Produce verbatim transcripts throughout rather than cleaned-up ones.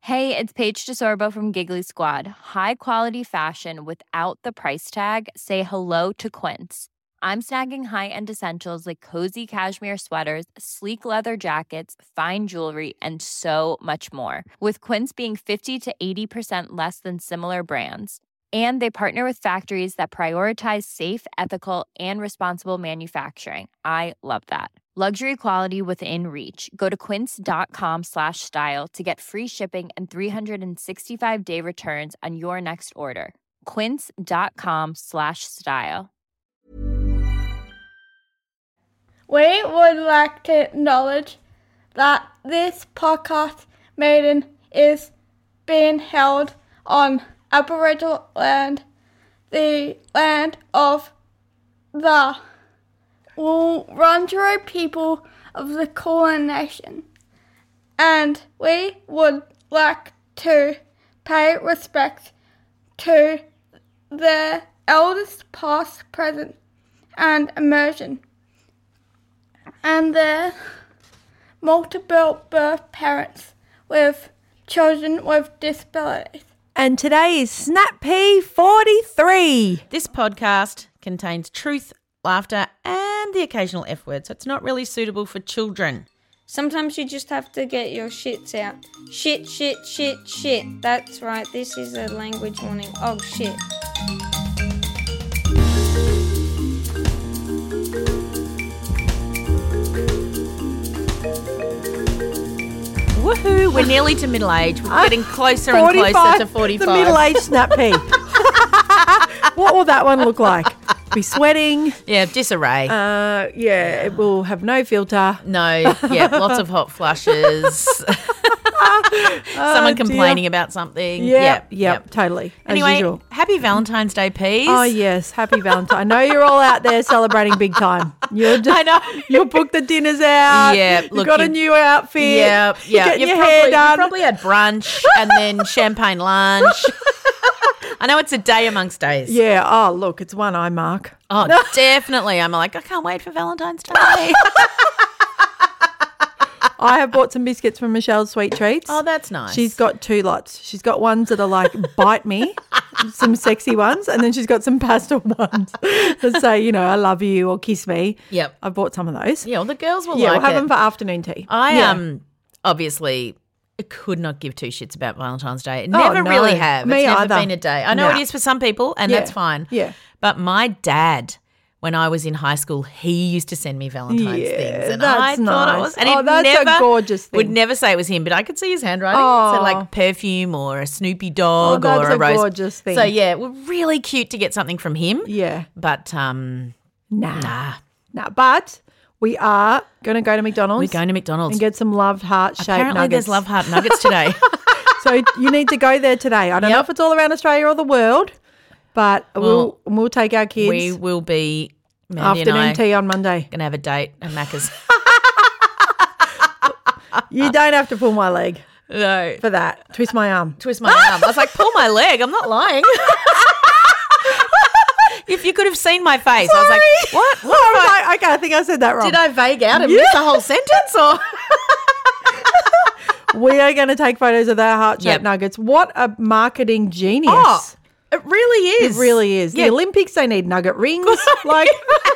Hey, it's Paige DeSorbo from Giggly Squad. High quality fashion without the price tag. Say hello to Quince. I'm snagging high-end essentials like cozy cashmere sweaters, sleek leather jackets, fine jewelry, and so much more. With Quince being fifty to eighty percent less than similar brands. And they partner with factories that prioritize safe, ethical, and responsible manufacturing. I love that. Luxury quality within reach. Go to quince.com slash style to get free shipping and three sixty-five day returns on your next order. Quince.com slash style. We would like to acknowledge that this podcast meeting is being held on Aboriginal land, the land of the Wurundjeri people of the Kulin Nation, and we would like to pay respect to the elders past, present, and emerging, and their multiple birth parents with children with disabilities. And today is Snap P forty-three. This podcast contains truth, laughter, and the occasional F word, so it's not really suitable for children. Sometimes you just have to get your shits out. Shit, shit, shit, shit. That's right, this is a language warning. Oh, shit. Woohoo, we're nearly to middle age. We're getting closer and closer to forty-five. The middle-aged Snap P. What will that one look like? Be sweating. Yeah, disarray. Uh, yeah, it will have no filter. No, yeah, lots of hot flushes. Someone Oh, complaining dear. about something. Yep, Yep, yep, totally. As Anyway, usual. happy Valentine's Day, Peas. Oh, yes, happy Valentine. I know you're all out there celebrating big time. You're just, I know. You'll book the dinners out. Yeah, You've look, got a you- new outfit. Yeah, You're yeah. getting You've your probably, hair you've done. probably had brunch and then champagne lunch. I know it's a day amongst days. Yeah, oh, look, it's one eye mark. Oh, definitely. I'm like, I can't wait for Valentine's Day. I have bought some biscuits from Michelle's Sweet Treats. Oh, that's nice. She's got two lots. She's got ones that are like bite me, some sexy ones, and then she's got some pastel ones that say, you know, I love you or kiss me. Yep. I bought some of those. Yeah, well, the girls will Yeah, like we'll have it. them for afternoon tea. I yeah. um obviously could not give two shits about Valentine's Day. Oh, Never no. really have. Me it's never either. been a day. I know No. it is for some people, and Yeah. that's fine. Yeah. But my dad, when I was in high school, he used to send me Valentine's Yeah, things, and that's I thought nice. it was. And Oh, he'd that's a never, gorgeous thing. Would never say it was him, but I could see his handwriting. Oh. So like perfume or a Snoopy dog Oh, that's or a, a rose. gorgeous thing. So yeah, it was really cute to get something from him. Yeah. But um, Nah. nah, Nah, but we are going to go to McDonald's. we're going to McDonald's. and get some loved heart-shaped Apparently, nuggets. there's love heart nuggets today. So you need to go there today. I don't know Yep. if it's all around Australia or the world, but we'll we'll take our kids we will be Mandy and afternoon I tea on Monday. gonna have a date at Macca's. You don't have to pull my leg No, for that. Twist my arm. twist my arm. I was like, pull my leg. I'm not lying. If you could have seen my face, I was like, what? What? I was have I- like, okay, I think I said that wrong. Did I vague out and miss the whole sentence? Or We are going to take photos of their heart-shaped Yep. nuggets. What a marketing genius. Oh, it really It is. really is. Yeah. The Olympics, they need nugget rings. Like,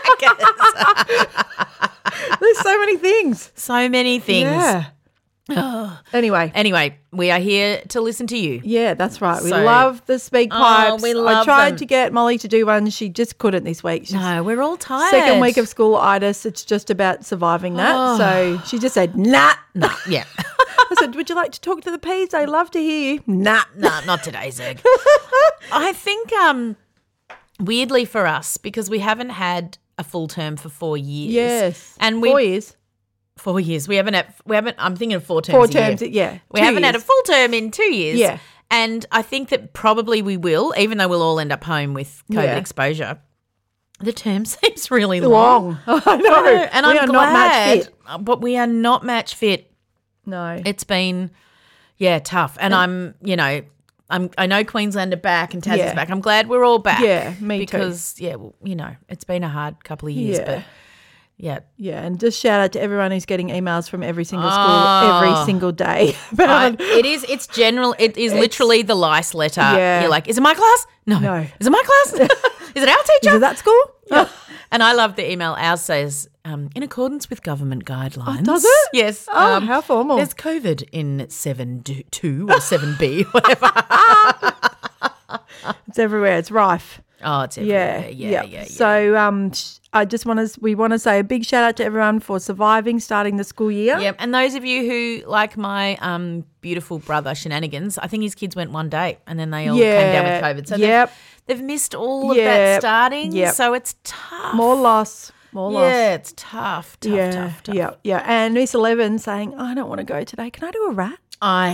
there's so many things. So many things. Yeah. Anyway. Anyway, we are here to listen to you. Yeah, that's right. We So- love the speak Oh, pipes. we I love tried them. to get Molly to do one. She just couldn't this week. She's No, we're all tired. second week of school-itis. It's just about surviving that. Oh. So she just said, nah. No, yeah. I said, would you like to talk to the P's? They love to hear you. Nah. No, not today, Zeg. I think um, weirdly for us, because we haven't had a full term for four years. Yes. And we Four years. Four years. We haven't had, we haven't, I'm thinking of four terms Four a year. terms, yeah. We Two haven't had a years. full term in two years. Yeah. And I think that probably we will, even though we'll all end up home with COVID Yeah. exposure. The term seems really long. Long. I know. I know, and we I'm are glad, not match fit. but we are not match fit. No. It's been, yeah, tough. And I'm, you know, I'm, I know Queensland are back and Tasmania's Yeah. back. I'm glad we're all back. Yeah, me too. because, yeah, well, you know, it's been a hard couple of years, Yeah. but Yeah. Yeah, and just shout out to everyone who's getting emails from every single school Oh. every single day. But I, it is. It's general. It is literally the lice letter. Yeah. You're like, is it my class? No. No. Is it my class? Is it our teacher? is it that school? Yeah. And I love the email. Ours says, um, in accordance with government guidelines. does it? Yes. Oh, um, how formal. There's COVID in seven two or seven B, whatever. It's everywhere. It's rife. Oh, it's Yeah, everywhere. Yeah, yeah, yeah. So um, sh- I just want to we want to say a big shout out to everyone for surviving, starting the school year. Yep. And those of you who, like my um, beautiful brother Shenanigans, I think his kids went one day and then they all came down with COVID. So yep. they've, they've missed all of Yep. that starting. Yep. So it's tough. More loss. More loss. Yeah, it's tough, tough, yeah, tough, tough. yeah, yeah. And Miss Eleven saying, I don't want to go today. Can I do a rat? I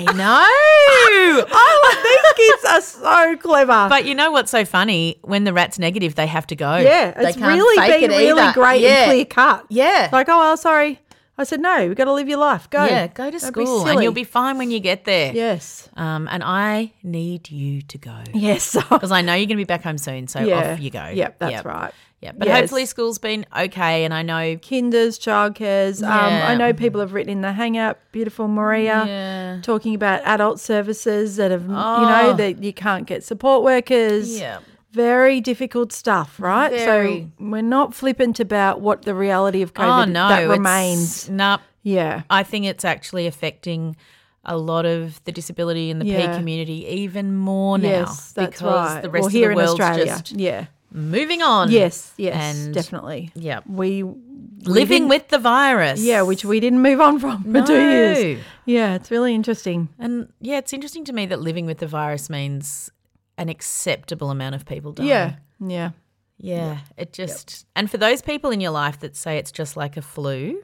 know. Oh, these kids are so clever. But you know what's so funny? When the rat's negative, they have to go. yeah, They it's can't really fake been it really either. great Yeah. and clear cut. Yeah. Like, oh, well, sorry. I said, no, we've got to live your life. Go. Yeah, go to Don't be school and silly. you'll be fine when you get there. Yes. Um, and I need you to go. Yes. Because I know you're going to be back home soon, so yeah. off you go. Yep, that's right. Yeah, but Yes. hopefully school's been okay, and I know. Kinders, childcares. Um, Yeah. I know people have written in the Hangout, beautiful Maria, Yeah. talking about adult services that have, you Oh. know, that you can't get support workers. Yeah. Very difficult stuff, right? Very. So we're not flippant about what the reality of COVID Oh no, that it's- remains. No, Yeah. I think it's actually affecting a lot of the disability in the Yeah. P community even more now. Yes, that's because right. the rest well, of here the in world's Australia. just yeah. moving on. Yes, yes, And- definitely. Yeah. We Living didn't- with the virus. Yeah, which we didn't move on from for two No. years. Yeah, it's really interesting. And yeah, it's interesting to me that living with the virus means an acceptable amount of people dying. Yeah, yeah. Yeah, it just and for those people in your life that say it's just like a flu,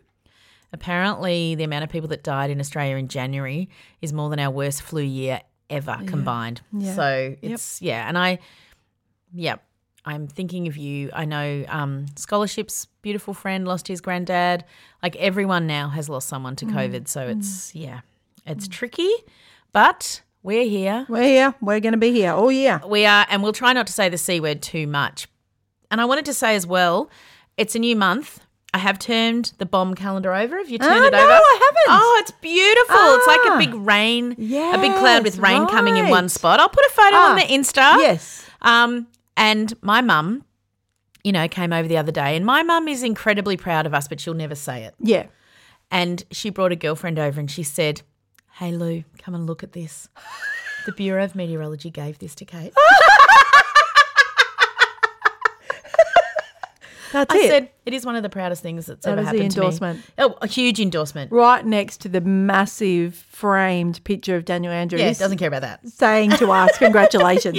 apparently the amount of people that died in Australia in January is more than our worst flu year ever combined. Yeah. So it's yeah, and I yeah, I'm thinking of you. I know um, scholarships, beautiful friend lost his granddad. Like everyone now has lost someone to COVID. So it's yeah, it's tricky, but we're here. We're here. We're going to be here all year. We are, and we'll try not to say the C word too much. And I wanted to say as well, it's a new month. I have turned the bomb calendar over. Have you turned Oh, it no, over? I haven't. Oh, it's beautiful. It's like Ah. a big rain, a big cloud with Yes, rain coming in right. one spot. I'll put a photo Ah, on the Insta. Yes. Um, and my mum, you know, came over the other day, and my mum is incredibly proud of us, but she'll never say it. Yeah. And she brought a girlfriend over and she said, "Hey, Lou, come and look at this. The Bureau of Meteorology gave this to Kate." That's I it. said, it is one of the proudest things that's That ever is the happened endorsement. to me. Oh, a huge endorsement. right next to the massive framed picture of Daniel Andrews. Yeah, doesn't care about that. saying to us, congratulations.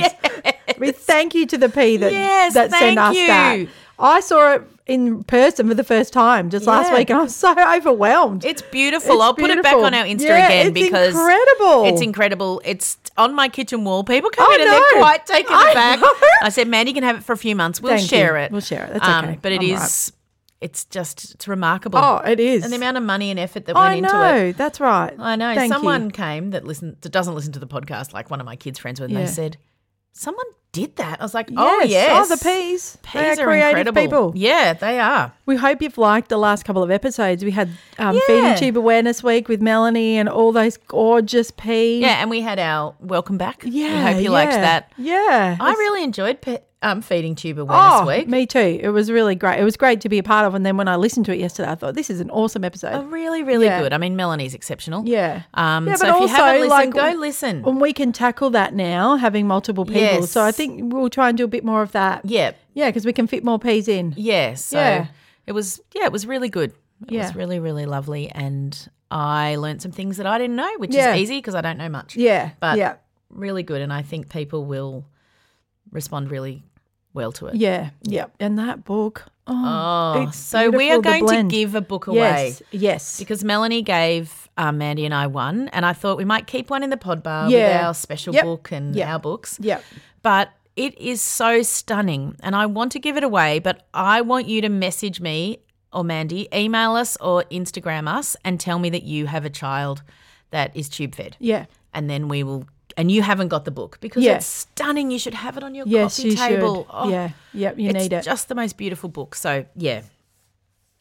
We thank you to the P that, Yes, that thank sent us you. that. I saw it in person for the first time just last Yeah. week and I was so overwhelmed. It's beautiful. It's I'll put it back beautiful. on our Insta Yeah, again it's because incredible. It's incredible. It's on my kitchen wall. People come I in and they're know. quite taken I aback. know. I said, "Mandy can have it for a few months. We'll Thank share you. it. We'll share it. That's okay. But it I'm is, it's just, it's remarkable. Oh, it is. And the amount of money and effort that went I into know. it. That's right. I know. Thank Someone you. came that listen that doesn't listen to the podcast, like one of my kids' friends, when Yeah. they said, "Someone did that." I was like, "Oh Yes. yes, Oh, the P's. Peas They are are creative incredible. people. Yeah, they are. We hope you've liked the last couple of episodes. We had um, Yeah. Feeding Tube Awareness Week with Melanie and all those gorgeous P's. Yeah, and we had our welcome back. Yeah. I hope you yeah. liked that. Yeah. I really enjoyed pe- um, Feeding Tube Awareness Oh, Week. me too. It was really great. It was great to be a part of. And then when I listened to it yesterday, I thought this is an awesome episode. Oh, really, really Yeah. good. I mean, Melanie's exceptional. Yeah. Um, Yeah, so but if you also, haven't listened, like, go listen. And we can tackle that now, having multiple people. Yes. So I think we'll try and do a bit more of that. Yeah, Yeah, because we can fit more P's in. yeah. So Yeah. it was, yeah, it was really good. It Yeah. was really, really lovely, and I learned some things that I didn't know, which Yeah. is easy because I don't know much. Yeah. But yeah. really good, and I think people will respond really well to it. Yeah. Yeah. And that book. Oh, Oh, it's so we beautiful, are the going to blend. give a book away. Yes. Yes. Because Melanie gave um, Mandy and I one, and I thought we might keep one in the pod bar Yeah. with our special Yep. book and Yep. our books. Yeah. But it is so stunning, and I want to give it away, but I want you to message me or Mandy, email us or Instagram us and tell me that you have a child that is tube fed. Yeah. And then we will, and you haven't got the book because Yeah. it's stunning. You should have it on your Yes, coffee you table. should. Oh, yeah. Yep. You it's need it. just the most beautiful book. So, yeah.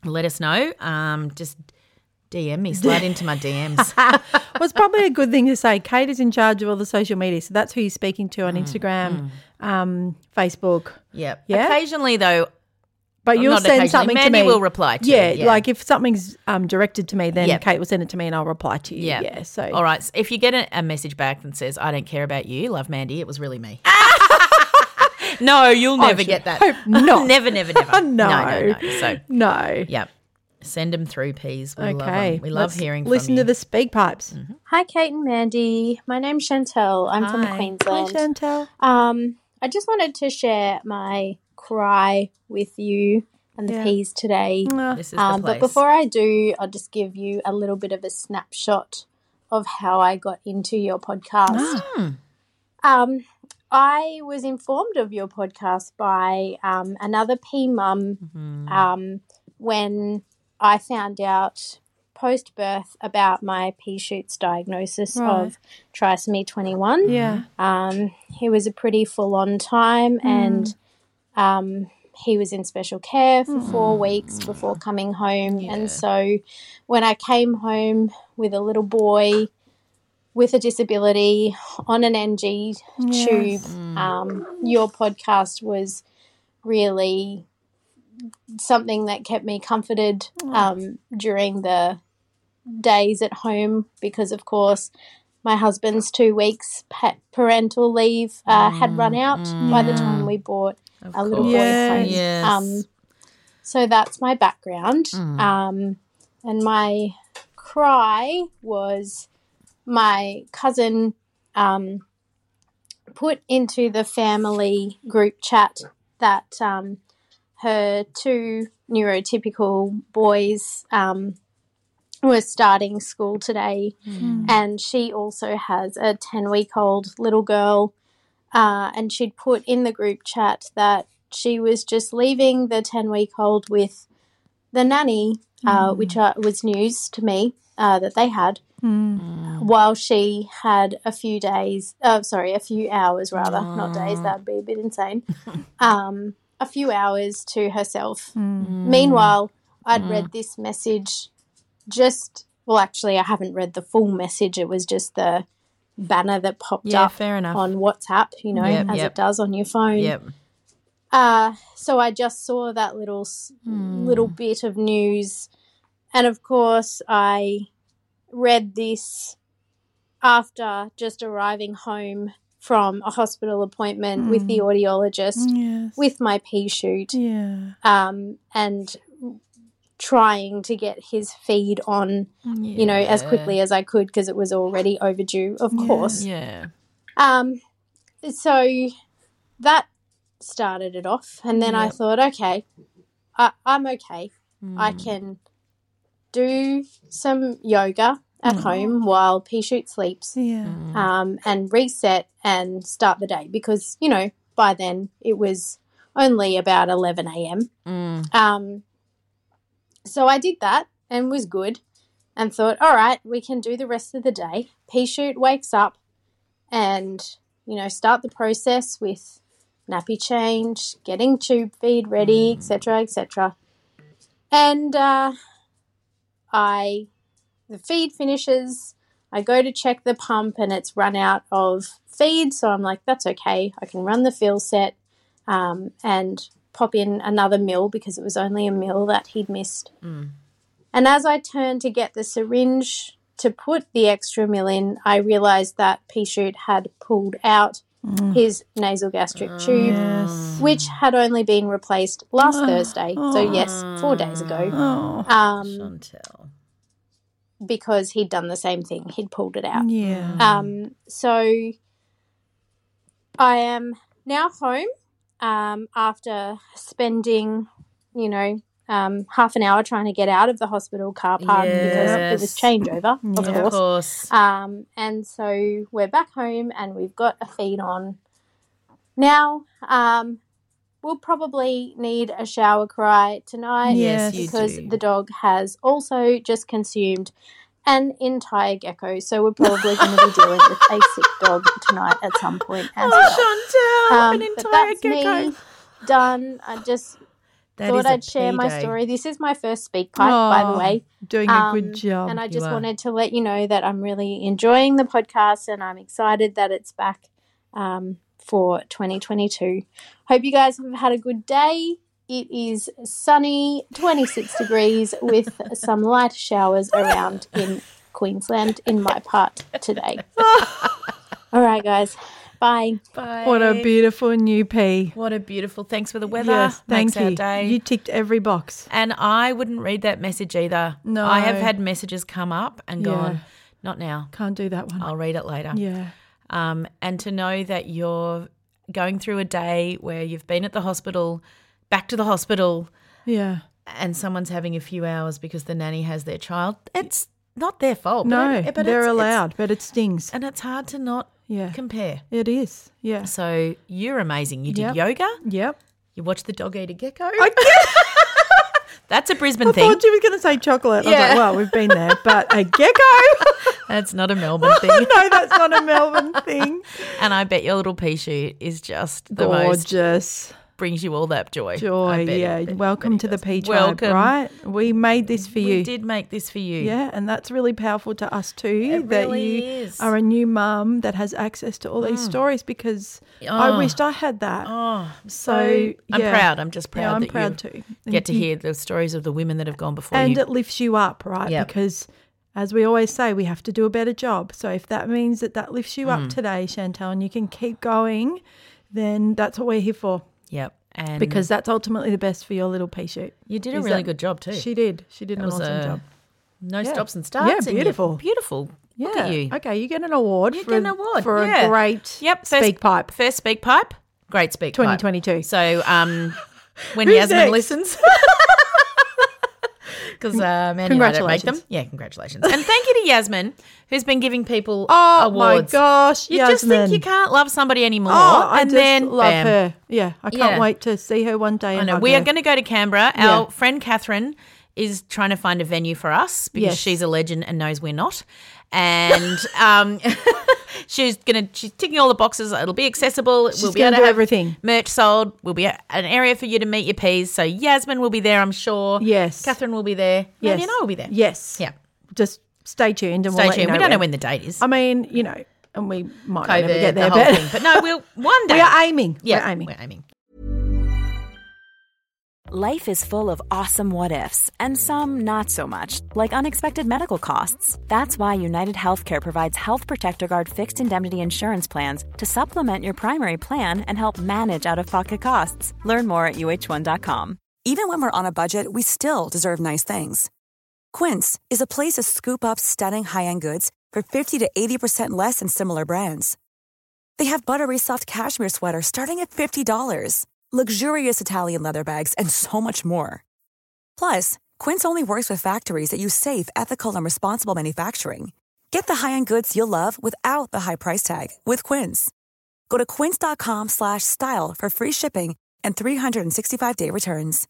let us know. Um, just D M me, slide into my D Ms. Well, it's probably a good thing to say. Kate is in charge of all the social media, so that's who you're speaking to on Instagram, um, Facebook. Yep. Yeah? Occasionally, though, But you'll not send occasionally, something Mandy to me. will reply to yeah, you. Yeah, like if something's um, directed to me, then Yep. Kate will send it to me and I'll reply to you. Yeah. Yeah. So all right. So if you get a, a message back that says, I don't care about you, love Mandy, it was really me. No, you'll never should get that. hope not. never, never, never. No. no, no, no. So, no. yep. Send them through, please. We love Okay. 'em. We love Let's hearing from Listen you. to the speak pipes. Hi, Kate and Mandy. My name's Chantel. I'm from Hi. Hi, Queensland. Chantel. Um, I just wanted to share my cry with you and the Yeah. peas today. Oh, This is Um, the place. but before I do, I'll just give you a little bit of a snapshot of how I got into your podcast. Mm. Um, I was informed of your podcast by um, another pea mum Mm-hmm. um, when I found out post-birth about my pea shoots diagnosis Right. of trisomy twenty-one. yeah. Um, it was a pretty full-on time, and um, he was in special care for four weeks before coming home. Yeah. And so when I came home with a little boy with a disability on an N G tube, um, your podcast was really something that kept me comforted um, during the days at home, because, of course, my husband's two weeks pa- parental leave uh, had run out by the time we bought Of a little course. boy Yes. home. Yes. Um, so that's my background. Um, and my cry was my cousin um, put into the family group chat that um, her two neurotypical boys um, were starting school today, and she also has a ten-week-old little girl, uh, and she'd put in the group chat that she was just leaving the ten-week-old with the nanny, uh, which uh, was news to me uh, that they had, while she had a few days, uh, sorry, a few hours rather, not days, that would be a bit insane, um, a few hours to herself. Meanwhile, I'd read this message just, well, actually, I haven't read the full message. It was just the banner that popped Yeah, up fair enough. on WhatsApp, you know, Yep, as yep. it does on your phone. Yep. Uh, so I just saw that little s little bit of news, and of course I read this after just arriving home from a hospital appointment with the audiologist Yes. with my pea shoot, Yeah. um, and trying to get his feed on, you know, as quickly as I could, because it was already overdue, of course. Yeah. Um, so that started it off, and then I Yep. thought, okay, I, I'm okay. Hmm. I can do some yoga at home while pea shoot sleeps, Yeah. um, and reset and start the day, because, you know, by then it was only about eleven a.m. Mm. Um, so I did that and was good, and thought, all right, we can do the rest of the day. Pea shoot wakes up, and, you know, start the process with nappy change, getting tube feed ready, et cetera, et cetera. And uh, I, the feed finishes, I go to check the pump and it's run out of feed, so I'm like, that's okay. I can run the fill set um, and pop in another mill, because it was only a mill that he'd missed. And as I turned to get the syringe to put the extra mill in, I realised that pea shoot had pulled out his nasogastric tube, Yes. which had only been replaced last Thursday. So, yes, four days ago. Oh. Um, Chantel. because he'd done the same thing. He'd pulled it out. Yeah. Um, so I am now home um, after spending, you know, um, half an hour trying to get out of the hospital car park because it was Yes. changeover, of Of course. course. Um, and so we're back home and we've got a feed on. Now, um, we'll probably need a shower cry tonight, Yes, you because do. the dog has also just consumed an entire gecko. So we're probably going to be dealing with a sick dog tonight at some point as well. Chantel, Um, an but entire that's gecko. me done. I just That thought is a I'd share P my day. story. This is my first speak pipe, by the Oh, way. doing a Um, good job. And I You just are. wanted to let you know that I'm really enjoying the podcast and I'm excited that it's back um, for twenty twenty-two. Hope you guys have had a good day. It is sunny, twenty-six degrees with some light showers around in Queensland in my part today. All right, guys. Bye. Bye. What a beautiful new P. What a beautiful. Thanks for the weather. Yes, thank Makes our you. day. You ticked every box. And I wouldn't read that message either. No. I have had messages come up and Yeah. gone, not now. Can't do that one. I'll read it later. Yeah. Um, and to know that you're going through a day where you've been at the hospital, back to the hospital, Yeah. and someone's having a few hours because the nanny has their child, it's not their fault. No, but it, but they're it's, allowed, It's, but it stings. and it's hard to not Yeah. compare. It is. Yeah. So you're amazing. You did Yep. yoga. Yep. You watched the dog eat a gecko. I, That's a Brisbane I thing. thought you were going to say chocolate. I was Yeah. like, well, we've been there, but a gecko? That's not a Melbourne thing. No, that's not a Melbourne thing. And I bet your little pea shoot is just the most, Gorgeous. brings you all that joy. Joy, I bet it- yeah. bet- bet Welcome it to the does. P Tribe, Welcome. right? We made this for We you. did make this for you. Yeah, and that's really powerful to us too, It that really you is. Mm. are a new mum that has access to all these stories because I Oh. wished I had that. Oh, so, I'm yeah. proud. I'm just proud Yeah, I'm that proud you too. get to You- hear the stories of the women that have gone before And you. it lifts you up, right? Yep. Because as we always say, we have to do a better job. So if that means that that lifts you Mm. up today, Chantal, and you can keep going, then that's what we're here for. Yep. And Because that's ultimately the best for your little pea shoot. you did a Is really that- good job too. She did. She did It an was awesome a- job. no Yeah. stops and starts. Yeah, and you're beautiful. beautiful. Look Yeah. at you. Okay, you get an award You for, get an award, for yeah. a great Yep. First, speak pipe. First speak pipe. Great speak twenty pipe. twenty-two. So um, when Who's Yasmin next? listens. Because uh, Mandy and I don't make them. Congratulations. Yeah, congratulations. And thank you to Yasmin, who's been giving people Oh awards. my gosh, You Yasmin. just think you can't love somebody anymore. Oh, I and just then love bam. her. Yeah, I can't Yeah. wait to see her one day. I and know. hug We her. are going to go to Canberra. Yeah. Our friend Catherine is trying to find a venue for us because Yes. she's a legend and knows we're not. And um, she's gonna she's ticking all the boxes. It'll be accessible. She's we'll be gonna able to do have everything. merch sold. We'll be at an area for you to meet your peas. So Yasmin will be there, I'm sure. Yes. Catherine will be there. Yes. Mandy and I will be there. Yes. Yeah. Just stay tuned and Stay we'll let you tuned. know We don't know when. when the date is. I mean, you know, and we might not COVID, never get the there, whole but thing. But no, we'll one day. we are aiming. Yeah, We're aiming. We're aiming. Life is full of awesome what ifs, and some not so much, like unexpected medical costs. That's why United Healthcare provides Health Protector Guard fixed indemnity insurance plans to supplement your primary plan and help manage out of pocket costs. Learn more at U H one dot com. Even when we're on a budget, we still deserve nice things. Quince is a place to scoop up stunning high-end goods for fifty to eighty percent less than similar brands. They have buttery soft cashmere sweaters starting at fifty dollars, luxurious Italian leather bags, and so much more. Plus, Quince only works with factories that use safe, ethical, and responsible manufacturing. Get the high-end goods you'll love without the high price tag with Quince. Go to quince.com slash style for free shipping and three sixty-five day returns.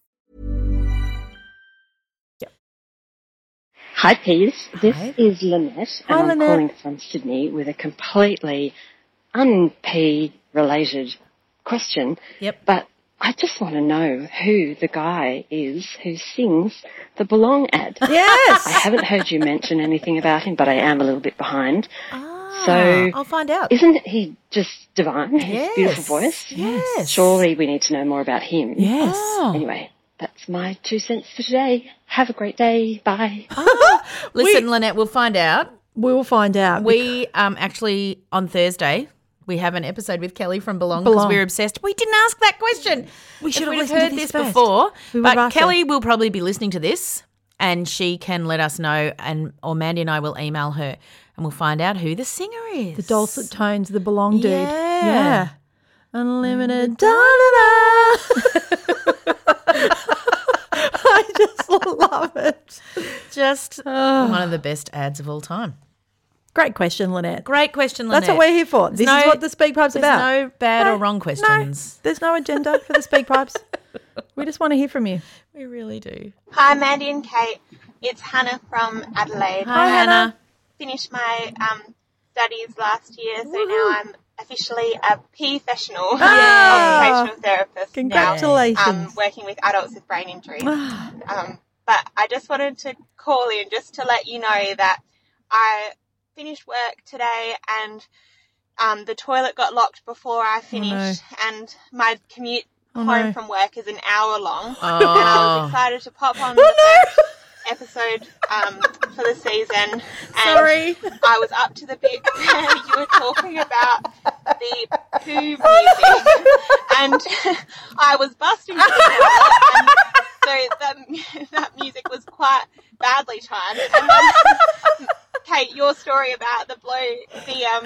Hi, Peas. This Hi. is Lynette, and Hi, I'm Lynette. calling from Sydney with a completely un-P related question. Yep. But I just want to know who the guy is who sings the Belong ad. Yes. I haven't heard you mention anything about him, but I am a little bit behind. Ah, So, I'll find out. Isn't he just divine? His Yes. beautiful voice? Yes. Surely we need to know more about him. Yes. Oh. Anyway, that's my two cents for today. Have a great day. Bye. Listen, Lynette, we'll find out. We will find out. We um actually on Thursday we have an episode with Kelly from Belong because Belong. we're obsessed. We didn't ask that question. We should If have we'd listened to heard this this first. before. We would have But asked her. Kelly will probably be listening to this, and she can let us know, and or Mandy and I will email her, and we'll find out who the singer is. the dulcet tones, the Belong dude. Yeah. Yeah. Unlimited. Da, da, da. I just love it. Just one of the best ads of all time. Great question, Lynette. Great question, Lynette. That's what we're here for. This no- is what the Speak Pipe's There's about. no bad No, or wrong no, questions. there's no agenda for the Speak Pipes. We just want to hear from you. We really do. Hi, Mandy and Kate. It's Hannah from Adelaide. Hi, Hannah. Finished my um, studies last year, so now I'm officially a professional Ah! occupational therapist. Congratulations. Now, um, working with adults with brain injury. um, but I just wanted to call in just to let you know that I finished work today and um, the toilet got locked before I finished, oh, no. and my commute oh, home no. from work is an hour long. Oh. And I was excited to pop on oh, the first no. episode um, for the season. And Sorry. I was up to the bit where you were talking about the poo music, and I was busting to the toilet, and so that, that music was quite badly timed. And then, Kate, your story about the blow, the um,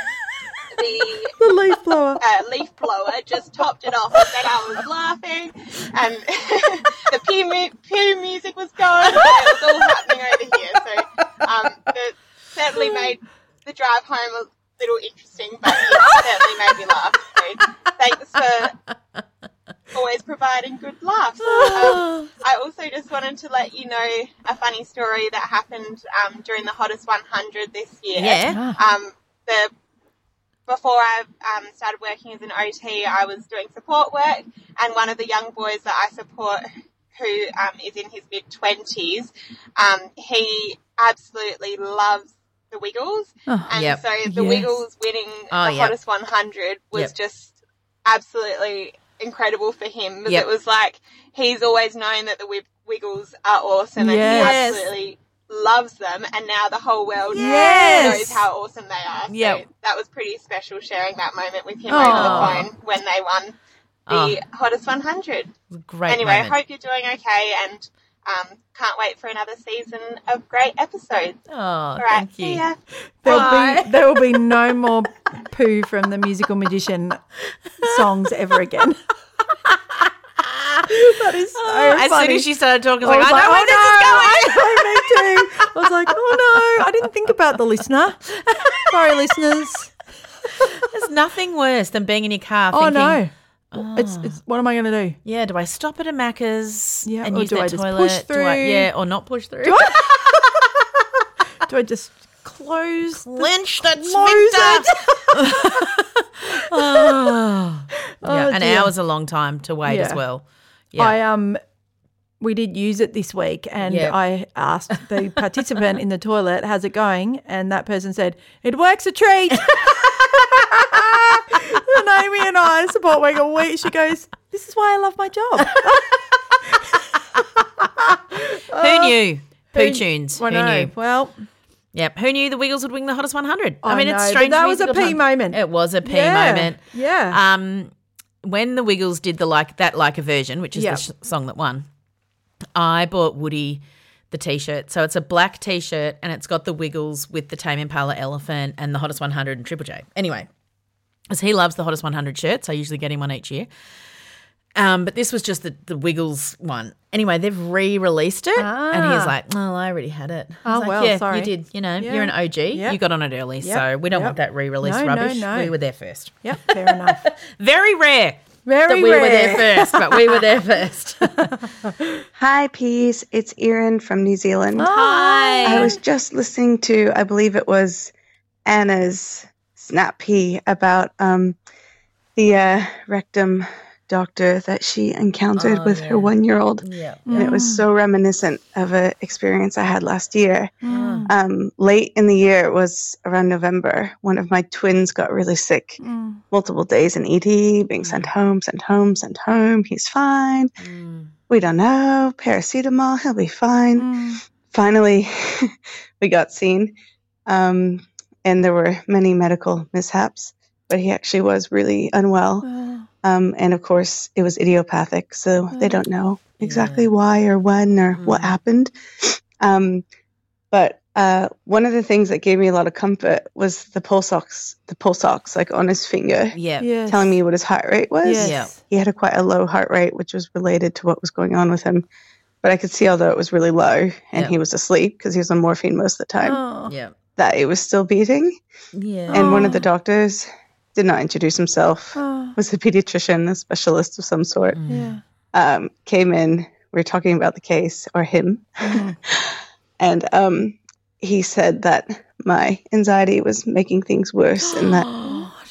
the, the leaf blower, uh, leaf blower, just topped it off. And then I was laughing, and the poo, mu- poo music was going. And it was all happening over here. So um, it certainly made the drive home a little interesting, but it certainly made me laugh. So thanks for always providing good laughs. Um, I also just wanted to let you know a funny story that happened um, during the Hottest one hundred this year. Yeah. Um, the before I um, started working as an O T, I was doing support work, and one of the young boys that I support, who um, is in his mid twenties, um, he absolutely loves the Wiggles, oh, and yep. so the yes. Wiggles winning oh, the yep. Hottest one hundred was yep. just absolutely incredible for him, because yep. it was like he's always known that the Wig- Wiggles are awesome, yes. and he absolutely loves them, and now the whole world yes. knows how awesome they are. So yep. that was pretty special, sharing that moment with him oh. over the phone when they won the oh. Hottest one hundred. Great anyway, moment. I hope you're doing okay, and um, can't wait for another season of great episodes. Oh, All right, thank you. see ya. There'll be, there will be no more poo from the Musical Magician songs ever again. That is so oh, as funny. soon as she started talking, I I was was like, like, I know oh, where no, this is going. I, me too. I was like, oh no, I didn't think about the listener. Sorry, listeners. There's nothing worse than being in your car Oh thinking, no. oh, It's, it's what am I going to do? yeah, do I stop at a Macca's Yeah, and or use do their I just toilet? push Do I, through? yeah, or not push through? Do I, do I just close Clench that close sphincter. oh. Oh, yeah, an dear. hour's a long time to wait Yeah. as well. Yeah. I um we did use it this week, and Yeah. I asked the participant in the toilet, how's it going? And that person said, it works a treat. And Amy and I support work a week. She goes, this is why I love my job. Who knew? Poo Who- tunes. I Who know. knew? Well, Yep. Who knew the Wiggles would win the Hottest one hundred? I I mean, know, it's but strange. that was a musical P time. moment. It was a P yeah, moment. Yeah. Um, when the Wiggles did the like that like a version, which is Yep. the sh- song that won, I bought Woody the T-shirt. So it's a black T-shirt and it's got the Wiggles with the Tame Impala elephant and the Hottest one hundred and Triple J. Anyway, as he loves the Hottest one hundred shirts, I usually get him one each year. Um, but this was just the, the Wiggles one. Anyway, they've re-released it, and he's Ah. like, "Oh, I already had it." I was Oh, like, well, yeah, sorry. you did. You know, Yeah. you're an O G. Yep. You got on it early, Yep. so we don't Yep. want that re-release No, no, rubbish. no. We were there first. Yep, fair enough. Very rare Very that we rare. were there first, but we were there first. Hi, Peas. It's Erin from New Zealand. Hi. I was just listening to, I believe it was Anna's Snap Pea about um, the uh, rectum doctor that she encountered Oh, with yeah. her one-year-old. Yeah. And it was so reminiscent of an experience I had last year. Mm. Um, late in the year, it was around November, one of my twins got really sick. Mm. Multiple days in E D, being sent home, sent home, sent home. He's fine. Mm. We don't know. Paracetamol, he'll be fine. Mm. Finally, we got seen, um, and there were many medical mishaps, but he actually was really unwell. Oh. Um, and of course, it was idiopathic, so they don't know exactly Yeah. why or when or what Mm. happened. Um, but uh, one of the things that gave me a lot of comfort was the pulse ox, the pulse ox, like on his finger, Yeah. Yes. telling me what his heart rate was. Yes. Yeah. He had a quite a low heart rate, which was related to what was going on with him. But I could see, although it was really low and Yeah. he was asleep because he was on morphine most of the time, Oh. Yeah. that it was still beating. Yeah. And one of Oh. the doctors did not introduce himself, Oh. was a pediatrician, a specialist of some sort, Yeah. um, came in. We were talking about the case, or him. Mhm. And um, he said that my anxiety was making things worse and that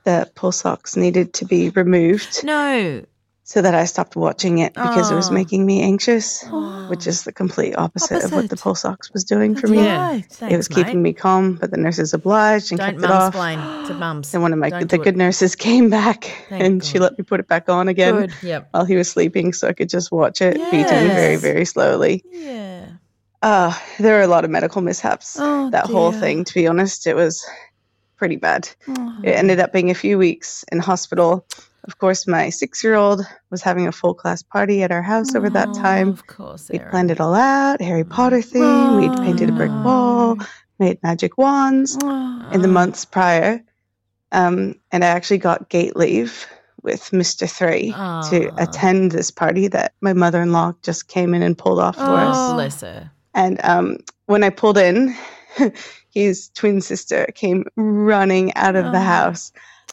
the pulse ox needed to be removed. No. So that I stopped watching it because it was Oh. making me anxious, Oh. which is the complete opposite, of what the Opposite. pulse ox was doing for That's me. Yeah. right. Thanks, It was keeping mate. me calm, but the nurses obliged and Don't kept it off. mumsplain to mums. Then one of my Don't the do good it. nurses came back Thank and she God. let me put it back on again Good. Yep. while he was sleeping, so I could just watch it beating very, Yes. very slowly. Yeah. Uh, there were a lot of medical mishaps. Oh, that whole dear. thing, to be honest, it was pretty bad. Oh. It ended up being a few weeks in hospital. Of course, my six-year-old was having a full class party at our house over that Oh, time. of course, We'd Erin. planned it all out, Harry Potter theme. We'd painted a brick Oh, wall, no. made magic wands Oh. in the months prior. Um, and I actually got gate leave with Mister Three to Oh. attend this party that my mother-in-law just came in and pulled off for us. Oh, bless her. And um, when I pulled in, his twin sister came running out of the Oh. house.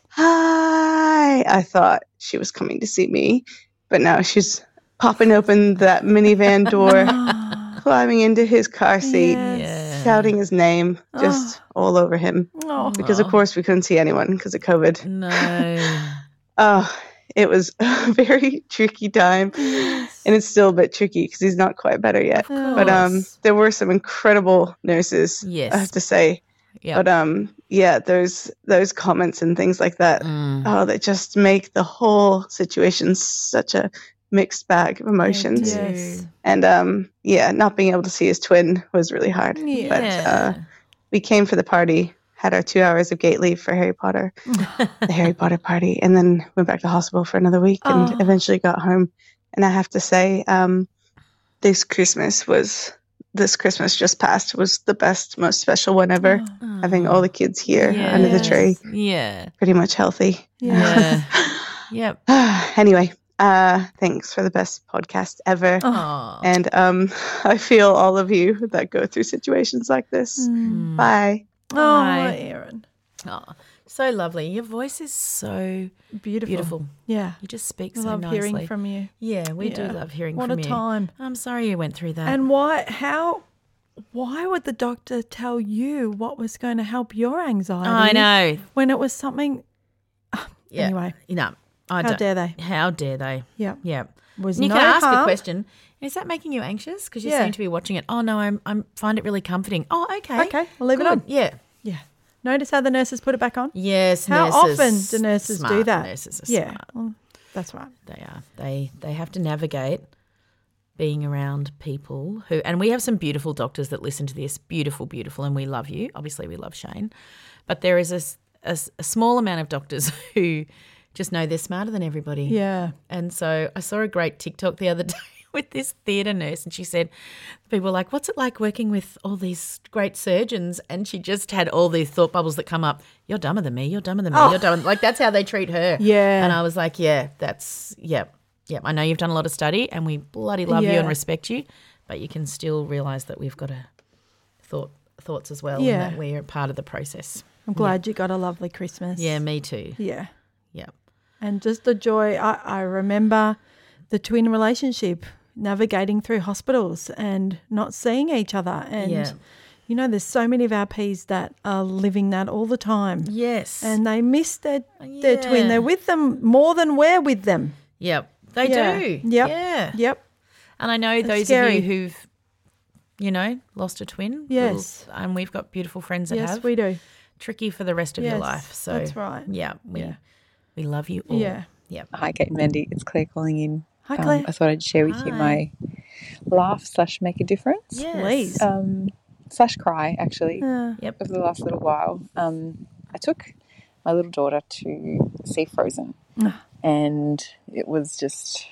Hi! I thought she was coming to see me, but now she's popping open that minivan door, Oh. climbing into his car seat, Yes. Yeah. shouting his name just all over him. Oh. Because, of course, we couldn't see anyone because of COVID. No. Oh, it was a very tricky time. Yes. And it's still a bit tricky because he's not quite better yet. Of But um, course. there were some incredible nurses, Yes. I have to say. Yep. But um, yeah, those those comments and things like that, Mm. oh, they just make the whole situation such a mixed bag of emotions. Yes. And um, yeah, not being able to see his twin was really hard. Yeah. But uh, we came for the party, had our two hours of gate leave for Harry Potter, the Harry Potter party, and then went back to hospital for another week and Oh. eventually got home. And I have to say, um, this Christmas was, this Christmas just passed was the best, most special one ever. Having all the kids here under the Yes. tree, Yeah. pretty much healthy. Yeah. Yep. Anyway, uh, thanks for the best podcast ever. Oh. And um, I feel all of you that go through situations like this. Mm. Bye. Oh, Bye. Erin. Oh, so lovely. Your voice is so Beautiful. beautiful. Yeah. You just speak I so love nicely. hearing from you. Yeah, we Yeah. do love hearing What from a you. time. I'm sorry you went through that. And why, how, why would the doctor tell you what was going to help your anxiety? I know. When it was something, Yeah. anyway, You know, I how don't, dare they? How dare they? Yeah. Yeah. Was And you no can ask harm. a question. Is that making you anxious? Because you Yeah. seem to be watching it. Oh no, I'm I'm find it really comforting. Oh, okay. Okay, I'll leave it Good. on. Yeah. Yeah. Notice how the nurses put it back on? Yes. How nurses, often do nurses do smart. that? Nurses are yeah. smart. Well, that's right. They are. They they have to navigate being around people who, and we have some beautiful doctors that listen to this. Beautiful, beautiful, and we love you. Obviously, we love Shane, but there is a, s- a s- a small amount of doctors who just know they're smarter than everybody. Yeah. And so I saw a great TikTok the other day with this theatre nurse, and she said, people were like, what's it like working with all these great surgeons? And she just had all these thought bubbles that come up. You're dumber than me. You're dumber than me. Oh. You're dumber. Like, that's how they treat her. Yeah. And I was like, yeah, that's, yeah, yeah. I know you've done a lot of study and we bloody love you Yeah. and respect you, but you can still realise that we've got a thought thoughts as well, Yeah. and that we're part of the process. I'm glad you got a lovely Christmas. Yeah, me too. Yeah. Yeah. And just the joy. I, I remember the twin relationship, navigating through hospitals and not seeing each other. And, Yeah. you know, there's so many of our Ps that are living that all the time. Yes. And they miss their, their twin. Yeah. They're with them more than we're with them. Yep. They Yeah. do. Yep. Yeah. Yep. And I know It's those scary. of you who've, you know, lost a twin. Yes. little- And we've got beautiful friends that Yes, have. we do. Tricky for the rest of your Yes, life. So that's right. Yeah. We, Yeah. we love you all. Yeah. Yep. Hi, Kate and Mandy. It's Claire calling in. Hi, Um, Claire. I thought I'd share with you Hi. my laugh slash make a difference. Yes. Please. Um, slash cry, actually, Uh, Yep. over the last little while. Um, I took my little daughter to see Frozen, Ah. and it was just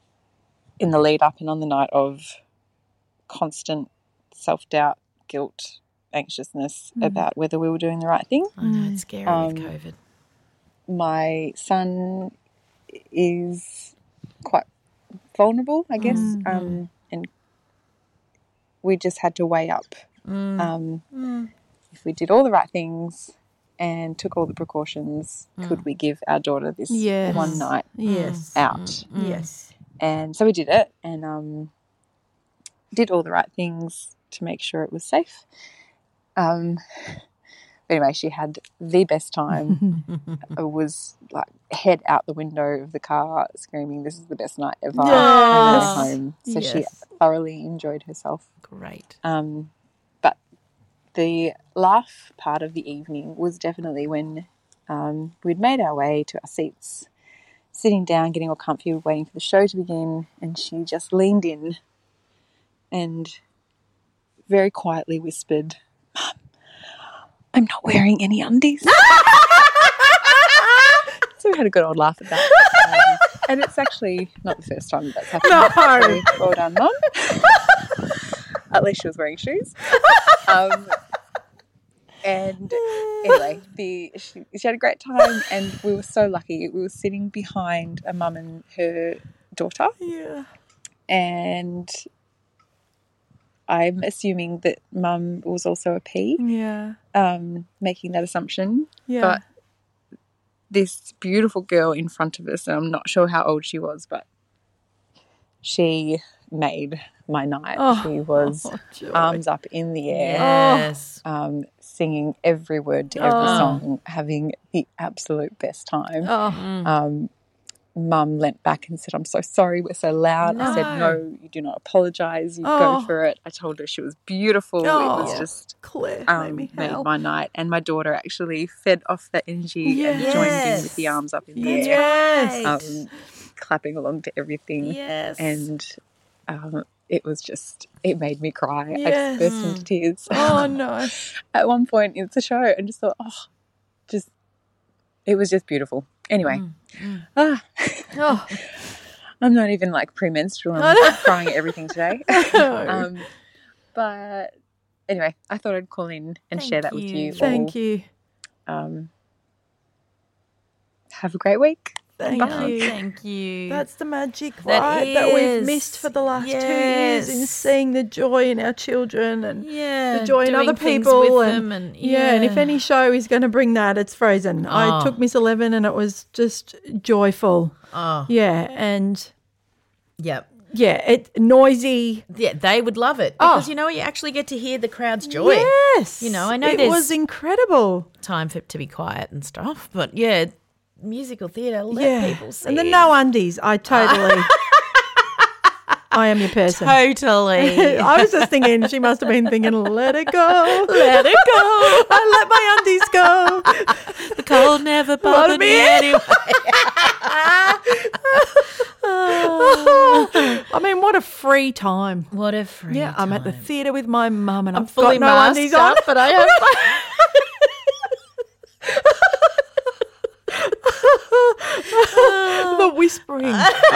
in the lead up and on the night of constant self-doubt, guilt, anxiousness Mm. about whether we were doing the right thing. I know it's scary Um, with COVID. My son is quite vulnerable, I guess, Mm. um, and we just had to weigh up Mm. um, Mm. if we did all the right things and took all the precautions, Mm. could we give our daughter this Yes. one night yes. out? Mm. Yes. And so we did it, and um, did all the right things to make sure it was safe. Um, anyway, she had the best time. It was like head out the window of the car screaming, "This is the best night ever." Yes. On the way home. So Yes. she thoroughly enjoyed herself. Great. Um, but the laugh part of the evening was definitely when um, we'd made our way to our seats, sitting down, getting all comfy, waiting for the show to begin, and she just leaned in and very quietly whispered, "Mum, I'm not wearing any undies." So we had a good old laugh at that. Um, and it's actually not the first time that's happened. No. So well done, Mum. At least she was wearing shoes. Um, and anyway, the she, she had a great time, and we were so lucky. We were sitting behind a mum and her daughter. Yeah. And I'm assuming that Mum was also a P. Yeah. Um, making that assumption. Yeah. But this beautiful girl in front of us, and I'm not sure how old she was, but she made my night. Oh, she was oh, joy. arms up in the air, Yes. um, singing every word to every Oh. song, having the absolute best time. Oh. Um, Mum leant back and said, "I'm so sorry, we're so loud." I said, "No, you do not apologise. You Oh. go for it." I told her she was beautiful. It was Oh. just Claire um, made me made howl. my night. And my daughter actually fed off that energy and Yes. joined in with the arms up in the air, Yes. um, clapping along to everything. Yes. And um, it was just, it made me cry. I Yes. just burst into tears. Oh, no. At one point in the show, and just thought, oh, just, it was just beautiful. Anyway, ah, Oh. I'm not even like premenstrual. I'm crying at everything today. um, but anyway, I thought I'd call in and Thank share that with you. you. Thank all. you. Um, have a great week. Thank Bye. you. Thank you. That's the magic, That right? That we've is. missed for the last two years in Yes. seeing the joy in our children and yeah, the joy in doing other things people. with and, them and yeah. and if any show is going to bring that, it's Frozen. I Oh. took Miss Eleven and it was just joyful. Oh, Yeah, and yep. yeah, it noisy. Yeah, they would love it Oh. because you know you actually get to hear the crowd's joy. Yes, You know, I know it there's- was incredible. Time for it to be quiet and stuff, but yeah, musical theatre. Let yeah, people see. and the no undies. I totally. I am your person. Totally. I was just thinking she must have been thinking, let it go. Let it go. I let my undies go. The cold never bothered me me. anyway. I mean, what a free time. What a free Yeah, I'm at the time. theatre with my mum and I'm I've fully got no masked undies up, on. but I have The whispering.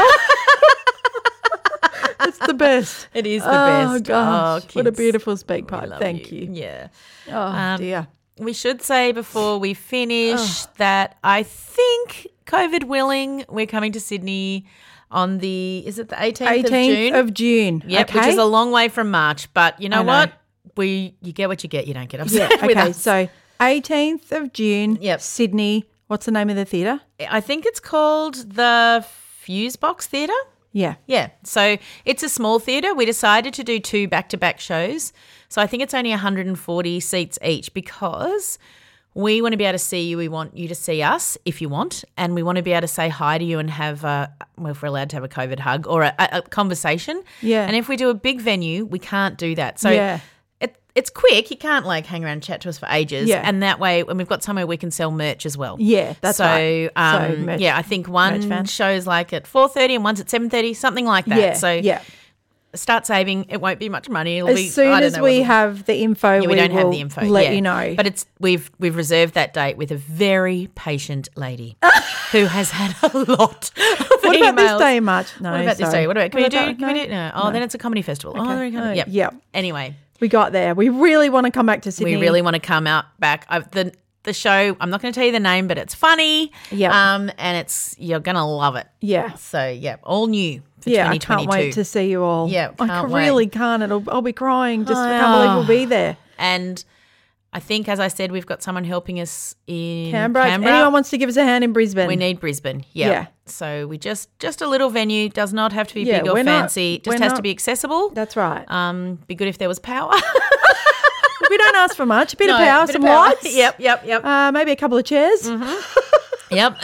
It's the best. It is the Oh, best. gosh. Oh, What a kids, beautiful speak we pipe. love Thank you. Yeah. Oh, Um, dear. We should say before we finish that I think, COVID willing, we're coming to Sydney on the, is it the eighteenth, eighteenth of June? of June. Yep, okay. which is a long way from March. But you know, I know. what? We You get what you get. You don't get upset Yeah, with okay. us. So eighteenth of June, Yep. Sydney. What's the name of the theatre? I think it's called the Fuse Box Theatre. Yeah. Yeah, so it's a small theatre. We decided to do two back-to-back shows. So I think it's only one hundred forty seats each because we want to be able to see you. We want you to see us if you want, and we want to be able to say hi to you and have, a, well, if we're allowed to have a COVID hug or a, a conversation. Yeah. And if we do a big venue, we can't do that. So Yeah. it, it's quick. You can't like hang around and chat to us for ages. Yeah. And that way, when we've got somewhere we can sell merch as well. Yeah, that's so, right. So Um, merch- yeah, I think merch one fan. show's like at four thirty and one's at seven thirty, something like that. Yeah. So yeah. start saving. It won't be much money. It'll As be, soon I don't as know, we it'll- have the info, yeah, we, we, don't have will the info. let yeah. you know. But it's we've we've reserved that date with a very patient lady who has had a lot of what about this emails. day in March? No, What about this sorry. day? What about can we do? about- Can we no? do? No. Oh, No. then it's a comedy festival. Oh, Okay. there we go. Oh, Yep. yep. Anyway, We got there. We really want to come back to Sydney. we really want to come out back. I've, the the show. I'm not going to tell you the name, but it's funny. Yep. Um, and it's you're gonna love it. Yeah. So yeah, all new for Yeah, I twenty can't twenty-two. wait to see you all. Yeah, I can't ca- wait. really can't. It'll, I'll be crying. Just I I can't believe know. we'll be there. And I think, as I said, we've got someone helping us in Canberra. Canberra. If anyone wants to give us a hand in Brisbane, We need Brisbane. Yeah. Yeah. So we just just a little venue. Does not have to be Yeah, big or we're not- fancy. Just we're has not- to be accessible. That's right. Um, be good if there was power. We don't ask for much. A bit No, of power, bit some of power. lights. Yep, yep, yep. Uh, maybe a couple of chairs. Mm-hmm. Yep.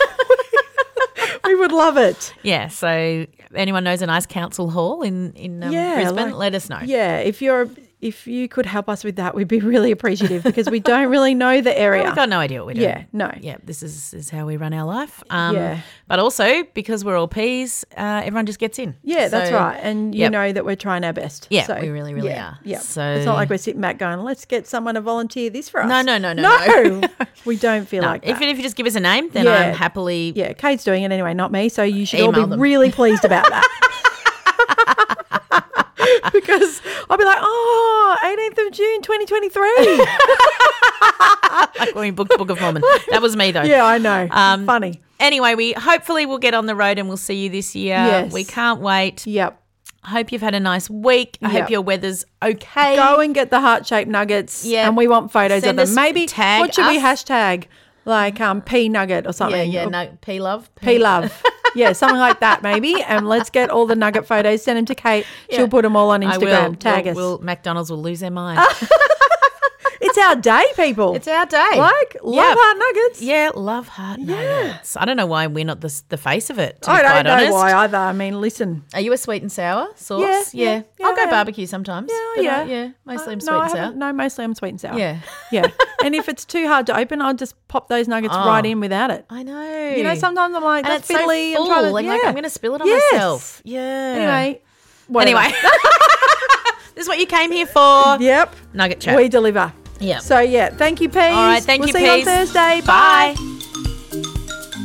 We would love it. Yeah, so anyone knows a nice council hall in, in um, Yeah, Brisbane, like- let us know. Yeah, if you're if you could help us with that, we'd be really appreciative because we don't really know the area. We've got no idea what we're doing. Yeah, no. Yeah, this is, is how we run our life. Um, Yeah. But also, because we're all peas, uh, everyone just gets in. Yeah, that's So, right. And you yep. know that we're trying our best. Yeah, So, we really, really yeah, are. Yeah. So it's not like we're sitting back going, let's get someone to volunteer this for us. No, no, no, no, No. no. We don't feel No, like that. if, if you just give us a name, then Yeah. I'm happily. Yeah, Kate's doing it anyway, not me. So you should all Email be them. really pleased about that. Because I'll be like, oh, eighteenth of June, twenty twenty-three. Like when we booked Book of Mormon. That was me, though. Yeah, I know. Um, Funny. Anyway, we hopefully we'll get on the road and we'll see you this year. Yes. We can't wait. Yep. I hope you've had a nice week. I Yep. hope your weather's okay. Go and get the heart-shaped nuggets. Yeah. And we want photos Send of them. us- Maybe, tag what should we us. hashtag? Like um, P nugget or Yeah, something. yeah, Or no, P love. P love. Yeah, something like that maybe. And let's get all the nugget photos. Send them to Kate. She'll Yeah. put them all on I Instagram. will. Tag We'll- us. we'll- McDonald's will lose their mind. It's our day, people. It's our day. Like, love Yep. heart nuggets. Yeah, love heart nuggets. I don't know why we're not the, the face of it, to I be don't quite know honest. why either. I mean, listen. Are you a sweet and sour sauce? Yeah, yeah, yeah, I'll go I am. barbecue sometimes. Yeah, but, uh, yeah. yeah, mostly I'm Uh, sweet no, I and sour. haven't- No, mostly I'm sweet and sour. Yeah. Yeah. And if it's too hard to open, I'll just pop those nuggets Oh. right in without it. I know. You know, sometimes I'm like, and that's it's so fiddly. full. I'm trying to, like, yeah. like, I'm going to spill it on Yes. myself. Yeah. Anyway. whatever. Anyway. This is what you came here for. Yep. Nugget chat. We deliver. Yep. So, yeah, thank you, Peas. All right, thank we'll you, see you on Peas. Thursday. Bye. Bye.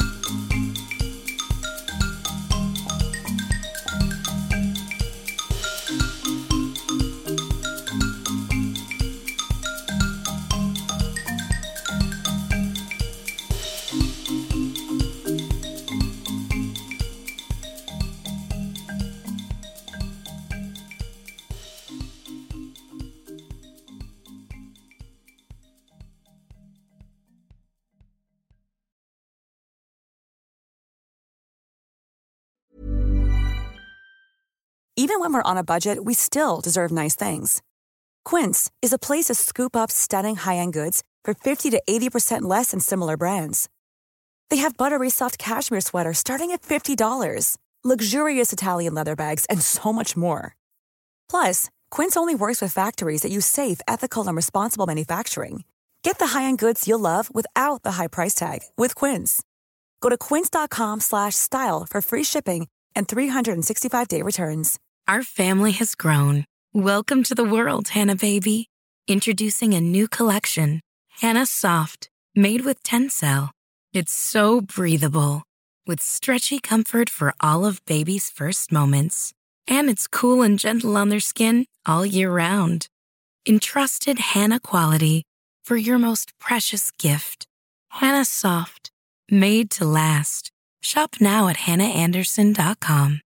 Even when we're on a budget, we still deserve nice things. Quince is a place to scoop up stunning high-end goods for fifty to eighty percent less than similar brands. They have buttery soft cashmere sweaters starting at fifty dollars, luxurious Italian leather bags, and so much more. Plus, Quince only works with factories that use safe, ethical, and responsible manufacturing. Get the high-end goods you'll love without the high price tag with Quince. Go to quince.com slash style for free shipping and three sixty-five day returns. Our family has grown. Welcome to the world, Hannah baby. Introducing a new collection, Hannah Soft, made with Tencel. It's so breathable, with stretchy comfort for all of baby's first moments. And it's cool and gentle on their skin all year round. Entrusted Hannah quality for your most precious gift. Hannah Soft, made to last. Shop now at hannah anderson dot com.